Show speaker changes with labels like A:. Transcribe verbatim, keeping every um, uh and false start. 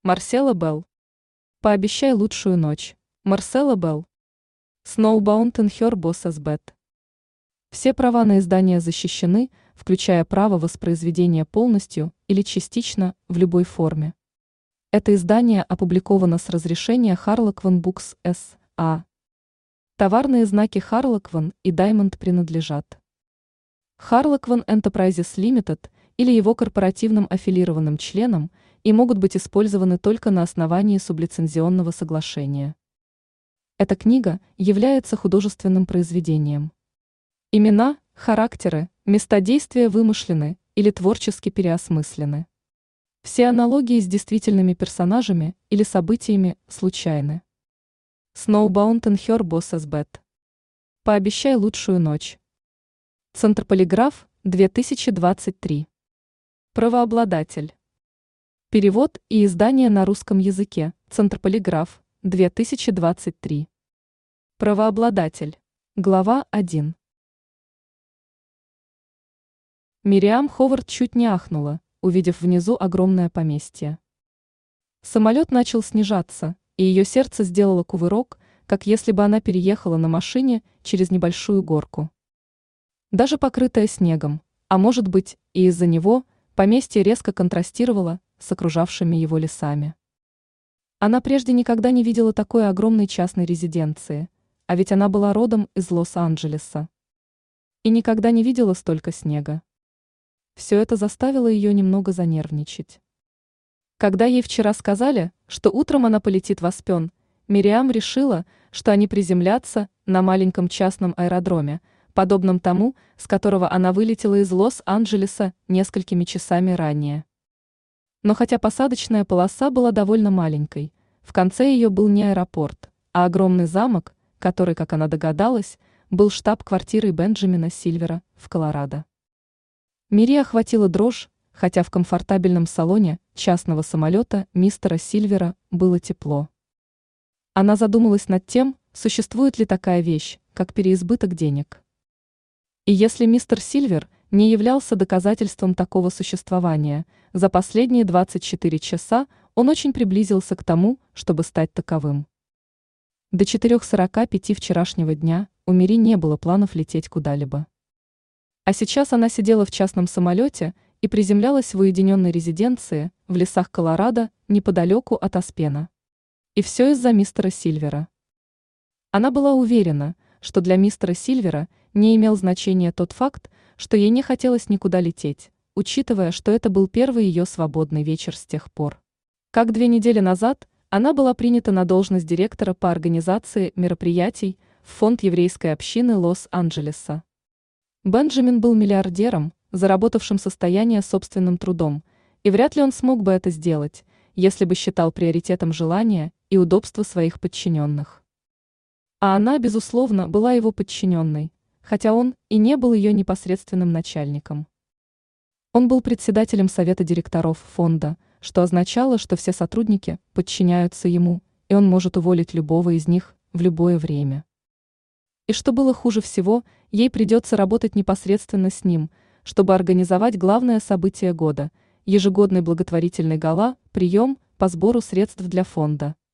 A: Марсела Белл. Пообещай лучшую ночь. Марсела Белл. Snowbound in her boss's bed. Все права на издание защищены, включая право воспроизведения полностью или частично в любой форме. Это издание опубликовано с разрешения Harlequin Books эс а. Товарные знаки Harlequin и Diamond принадлежат Harlequin Enterprises Limited или его корпоративным аффилированным членам и могут быть использованы только на основании сублицензионного соглашения. Эта книга является художественным произведением. Имена, характеры, места действия вымышлены или творчески переосмыслены. Все аналогии с действительными персонажами или событиями случайны. Snowbound in her boss's bed. Пообещай лучшую ночь. Центр Полиграф, две тысячи двадцать три. Правообладатель. Перевод и издание на русском языке. Центр Полиграф, две тысячи двадцать три. Правообладатель. Глава один. Мириам Ховард чуть не ахнула, увидев внизу огромное поместье. Самолет начал снижаться, и ее сердце сделало кувырок, как если бы она переехала на машине через небольшую горку. Даже покрытое снегом, а может быть и из-за него, поместье резко контрастировало с окружавшими его лесами. Она прежде никогда не видела такой огромной частной резиденции, а ведь она была родом из Лос-Анджелеса. И никогда не видела столько снега. Все это заставило ее немного занервничать. Когда ей вчера сказали, что утром она полетит в Аспен, Мириам решила, что они приземлятся на маленьком частном аэродроме, подобном тому, с которого она вылетела из Лос-Анджелеса несколькими часами ранее. Но хотя посадочная полоса была довольно маленькой, в конце ее был не аэропорт, а огромный замок, который, как она догадалась, был штаб-квартирой Бенджамина Сильвера в Колорадо. Мири охватила дрожь, хотя в комфортабельном салоне частного самолета мистера Сильвера было тепло. Она задумалась над тем, существует ли такая вещь, как переизбыток денег. И если мистер Сильвер не являлся доказательством такого существования, за последние двадцать четыре часа он очень приблизился к тому, чтобы стать таковым. До четырёх сорока пяти вчерашнего дня у Мири не было планов лететь куда-либо. А сейчас она сидела в частном самолете и приземлялась в уединенной резиденции в лесах Колорадо неподалеку от Аспена. И все из-за мистера Сильвера. Она была уверена, что для мистера Сильвера не имел значения тот факт, что ей не хотелось никуда лететь, учитывая, что это был первый ее свободный вечер с тех пор. Как две недели назад она была принята на должность директора по организации мероприятий в фонд еврейской общины Лос-Анджелеса. Бенджамин был миллиардером, заработавшим состояние собственным трудом, и вряд ли он смог бы это сделать, если бы считал приоритетом желания и удобства своих подчиненных. А она, безусловно, была его подчиненной, хотя он и не был ее непосредственным начальником. Он был председателем совета директоров фонда, что означало, что все сотрудники подчиняются ему, и он может уволить любого из них в любое время. И что было хуже всего, ей придется работать непосредственно с ним, чтобы организовать главное событие года – ежегодный благотворительный гала, прием по сбору средств для фонда.